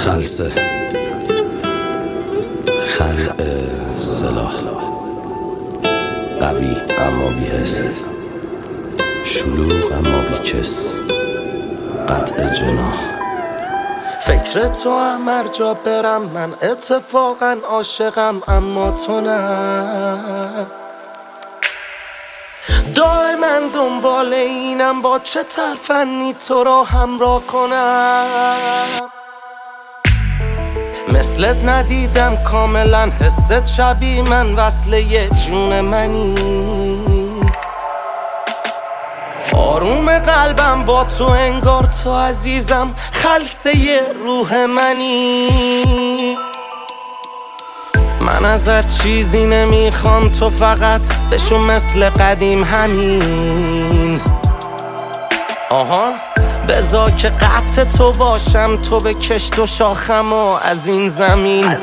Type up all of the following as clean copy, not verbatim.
خلسه خلع سلاح قوی اما بی‌حس، شلوغ اما بی‌کس، قطع جناح. فکر تو هم هر جا برم، من اتفاقا عاشقم اما تو نه. دائما دنبال اینم با چه ترفنی تو را همراه کنم. مثلت ندیدم کاملا، حست شبیه من، وصله یه جون منی. آروم قلبم با تو انگار تو عزیزم، خلسه یه روح منی. من ازت چیزی نمیخوام، تو فقط بشو مثل قدیم همین. آها بذار که قطع تو باشم، تو بکش دو شاخم و از این زمین.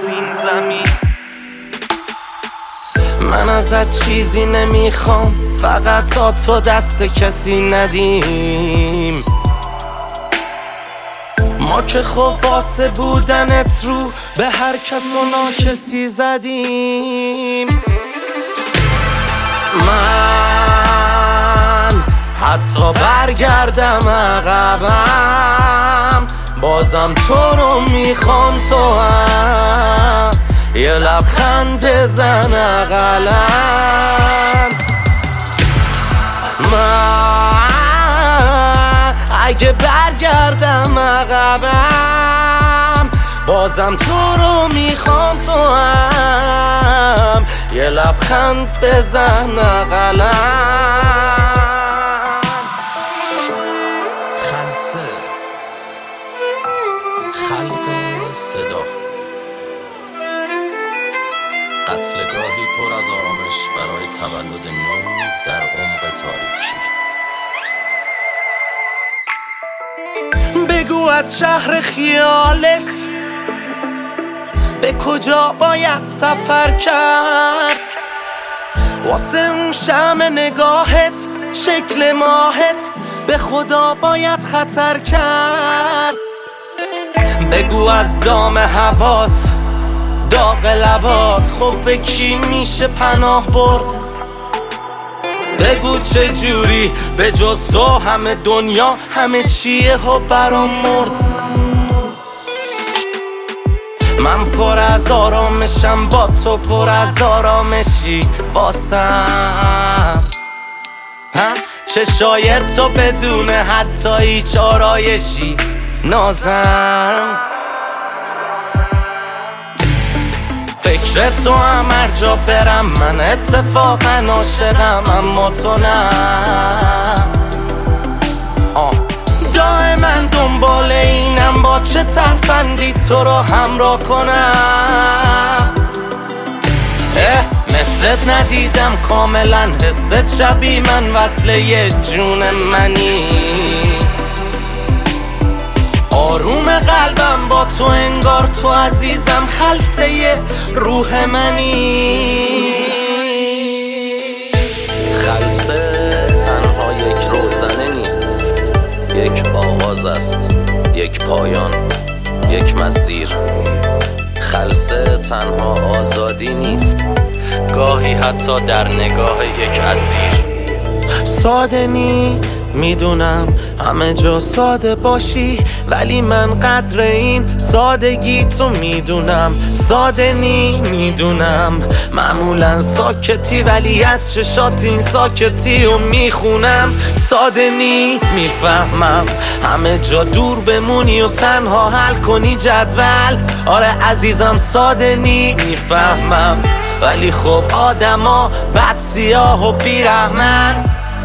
من ازت چیزی نمیخوام، فقط تا تو دست کسی ندیم. ما که خب واسه بودنت رو به هر کس و ناکسی زدیم. من حتی برگردم عقبم، بازم تو رو میخوام، تو هم یه لبخند بزن اقلن. من اگه برگردم عقبم، بازم تو رو میخوام، تو هم یه لبخند بزن اقلن. خلسه خلق صدا، قتلگاهی پر از آرامش برای تولد نور در عمق تاریکی. بگو از شهر خیالت به کجا باید سفر کرد، واسه اون شمع نگاهت، شکل ماهت، به خدا باید خطر کرد. بگو از دام هوات، داغ لبات، خب به کی میشه پناه برد. بگو چه جوری به جز تو همه دنیا همه چیه و برام مرد. من پر از آرامشم، با تو پر از آرامشی واسم. چشای تو بدون حتی هیچ آرایشی نازم. فکر تو هم هر جا برم، من اتفاقا عاشقم اما تو نه. دائما دنبال اینم با چه ترفندی تو رو همراه کنم. مثلت ندیدم کاملا، حست شبیه من، وصله یه جون منی. آروم قلبم با تو انگار تو عزیزم، خلسه یه روح منی. خلسه تنها یک روزنه نیست، یک آغاز است، یک پایان، یک مسیر. خلسه تنها آزادی نیست، گاهی حتی در نگاه یک اسیر. ساده نی میدونم همه جا ساده باشی، ولی من قدر این سادگی تو میدونم. ساده نی میدونم معمولا ساکتی، ولی از چشات این ساکتی رو میخونم. ساده نی میفهمم همه جا دور بمونی و تنها حل کنی جدول. آره عزیزم ساده نی میفهمم، ولی خب آدما بد سیاه و بیرحمن.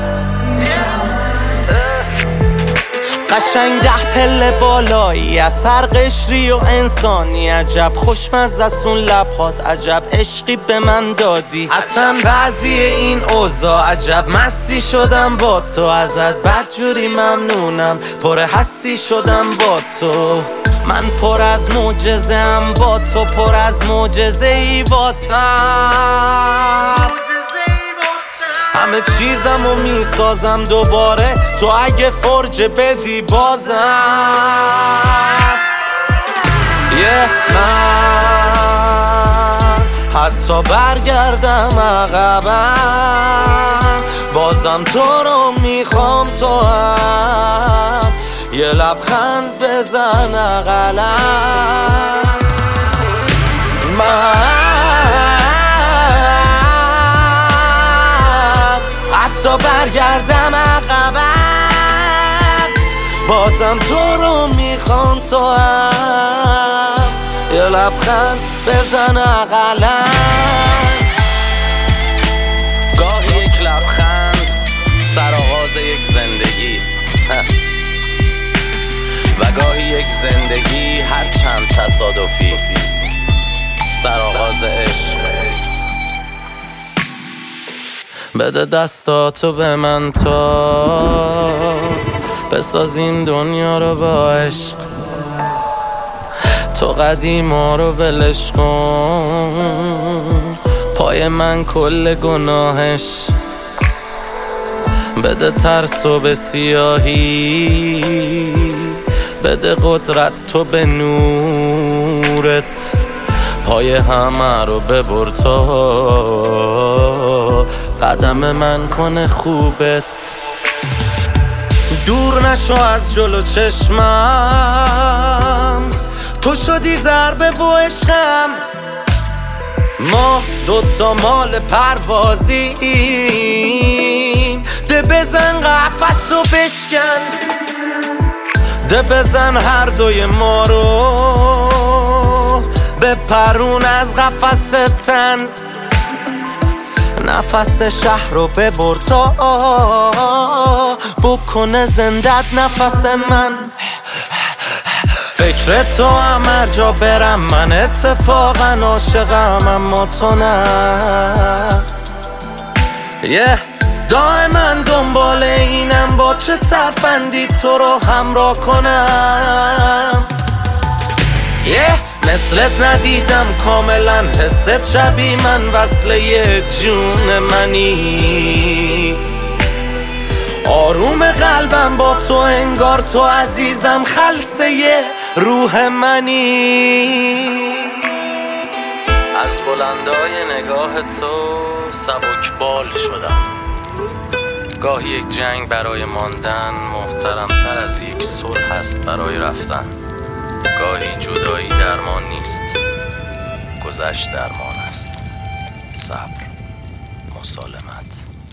قشنگ 10 پله بالایی از سر قشری و انسانی، عجب خوشمزه است اون لبهات، عجب عشقی به من دادی. اصلا بعضی این اوضاع عجب مستی شدم با تو، ازت بدجوری ممنونم، پر هستی شدم با تو. من پر از معجزه‌ام با تو، پر از معجزه‌ای واسم. همه چیزمو میسازم دوباره، تو اگه فرجه بدی بازم. من حتی برگردم عقبم بازم تو رو میخوام، تو هم یه لبخند بزن اقلم. من حتی برگردم عقبم بازم تو رو میخوام، تو هم یه لبخند بزن اقلم. گاهی یک لبخند سرآغاز یک زندگی است و گاهی یک زندگی هر چند تصادفی سرآغاز عشق. بده دستاتو به من تا بسازیم دنیا رو با عشق، تو قدیما رو ولش کن، پای من کل گناهش. بده ترسو به سیاهی، بده قدرت تو به نورت، پای همه رو ببر تا قدم من کنه خوبت. دور نشو از جلو چشمم، تو شدی ضربه و عشقم، ما دوتا مال پروازیم. ده بزن قفس و بشکن، ده بزن هر دوی ما رو بپرون از قفس تن، نفس شهر رو ببر تا بکنه زندت نفس من. فکر تو هم هر جا برم من اتفاقا عاشقم، اما تو نه. دائما دنبال اینم با چه ترفندی تو رو همراه کنم. مثلت ندیدم کاملا، حست شبیه من، وصله جون منی. آروم قلبم با تو انگار تو عزیزم، خلسه روح منی. از بلندای نگاه تو سبک بال شدم. گاهی یک جنگ برای ماندن محترمتر از یک صلح است برای رفتن. گاهی جدایی درمان نیست، گذشت درمان است. صبر، مسالمت.